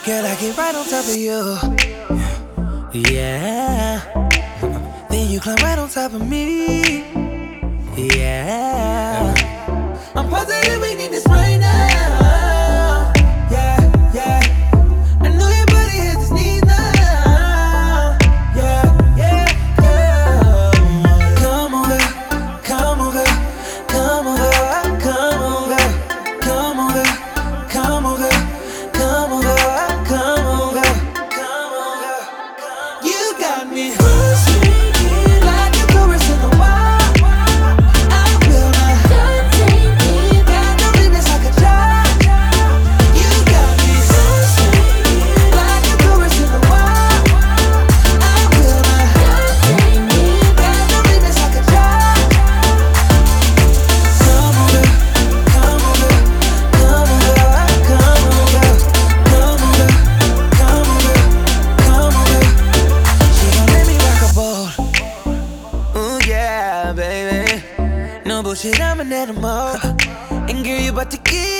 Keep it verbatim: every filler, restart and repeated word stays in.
Girl, I get right on top of you. Yeah. Then you climb right on top of me. Yeah. I'm positive we need this right now. Yeah, yeah. I know your body hits its knees now. Yeah, yeah, yeah. Come on, girl. Come on, girl. Come on, girl. Come on, girl. Come on, girl. Come on, girl. Come on, girl. Come on, girl. Come on, girl. You got me frustrated like a tourist in the wild. I feel my heart taking, got no limits like a child. You got me frustrated like a tourist in the wild. I feel my heart taking, got no limits like a child. Come on, girl. Come on, girl. Come on, girl. Come on, girl. Come on, girl. Come on, girl. Come on, girl. She gon' let me rock a boat. Ooh, yeah, baby. No bullshit, I'm an animal. And girl, you about to get